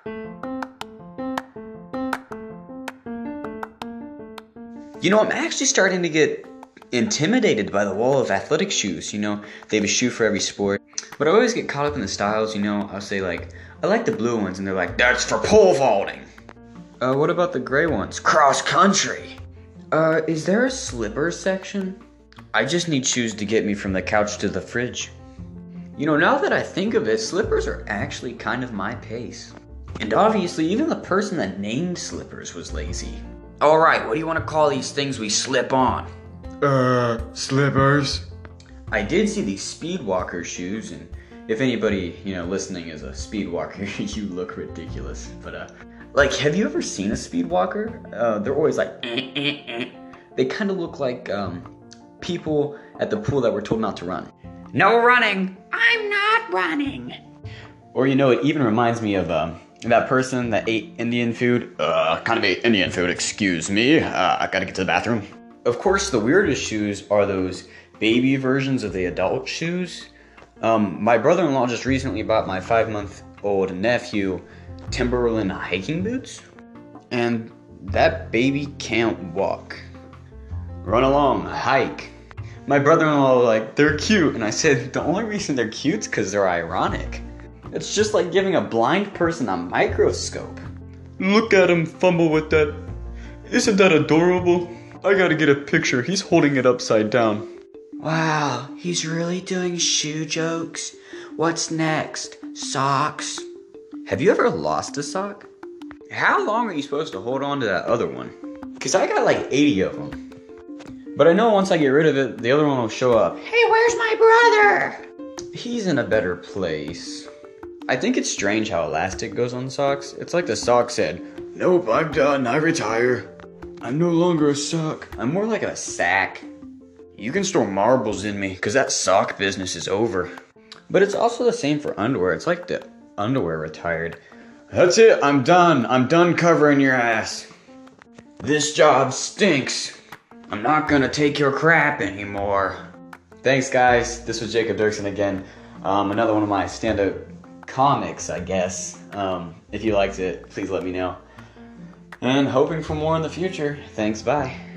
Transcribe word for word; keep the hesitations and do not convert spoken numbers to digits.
You know, I'm actually starting to get intimidated by the wall of athletic shoes. You know, they have a shoe for every sport. But I always get caught up in the styles, you know. I'll say, like, I like the blue ones, and they're like, that's for pole vaulting. Uh, what about the gray ones? Cross country. Uh, is there a slippers section? I just need shoes to get me from the couch to the fridge. You know, now that I think of it, slippers are actually kind of my pace. And obviously, even the person that named slippers was lazy. Alright, what do you want to call these things we slip on? Uh, slippers. I did see these Speedwalker shoes, and if anybody, you know, listening is a Speedwalker, you look ridiculous. But, uh, like, have you ever seen a Speedwalker? Uh, they're always like, eh, eh, eh. They kind of look like, um, people at the pool that were told not to run. No running! I'm not running! Or, you know, it even reminds me of, um, that person that ate Indian food. Uh, kind of ate Indian food, excuse me. Uh, I gotta get to the bathroom. Of course, the weirdest shoes are those baby versions of the adult shoes. Um, my brother-in-law just recently bought my five-month-old nephew Timberland hiking boots. And that baby can't walk. Run along, hike. My brother-in-law was like, they're cute. And I said, the only reason they're cute is because they're ironic. It's just like giving a blind person a microscope. Look at him fumble with that. Isn't that adorable? I gotta get a picture. He's holding it upside down. Wow, he's really doing shoe jokes. What's next? Socks? Have you ever lost a sock? How long are you supposed to hold on to that other one? Because I got like eighty of them. But I know once I get rid of it, the other one will show up. Hey, where's my brother? He's in a better place. I think it's strange how elastic goes on socks. It's like the sock said, nope, I'm done, I retire. I'm no longer a sock. I'm more like a sack. You can store marbles in me, because that sock business is over. But it's also the same for underwear. It's like the underwear retired. That's it, I'm done. I'm done covering your ass. This job stinks. I'm not gonna take your crap anymore. Thanks, guys. This was Jacob Dirksen again. Um, another one of my stand-up comics, I guess. Um, if you liked it, please let me know. And hoping for more in the future. Thanks, bye.